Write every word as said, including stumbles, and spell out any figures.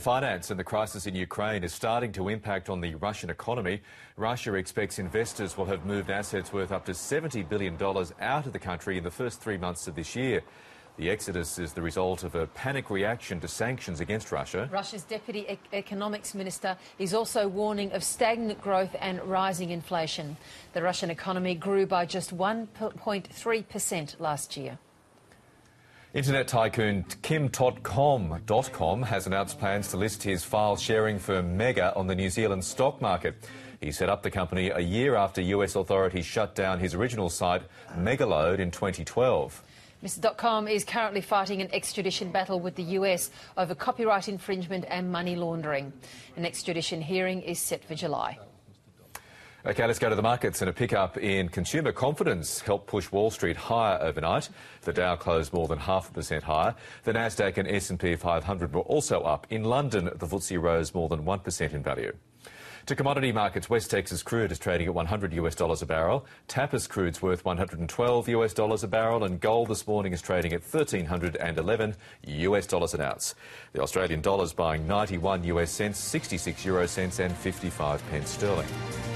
finance and the crisis in Ukraine is starting to impact on the Russian economy. Russia expects investors will have moved assets worth up to seventy billion dollars out of the country in the first three months of this year. The exodus is the result of a panic reaction to sanctions against Russia. Russia's Deputy e- Economics Minister is also warning of stagnant growth and rising inflation. The Russian economy grew by just one point three percent last year. Internet tycoon Kim dot com has announced plans to list his file sharing firm Mega on the New Zealand stock market. He set up the company a year after U S authorities shut down his original site, Megaload, in twenty twelve. Mister .com is currently fighting an extradition battle with the U S over copyright infringement and money laundering. An extradition hearing is set for July. OK, let's go to the markets, and a pick-up in consumer confidence helped push Wall Street higher overnight. The Dow closed more than half a percent higher. The Nasdaq and S and P five hundred were also up. In London, the F T S E rose more than one percent in value. To commodity markets, West Texas crude is trading at one hundred US dollars a barrel. Tapis crude's worth one hundred twelve US dollars a barrel, and gold this morning is trading at one thousand three hundred eleven US dollars an ounce. The Australian dollar's buying ninety-one US cents, sixty-six euro cents and fifty-five pence sterling.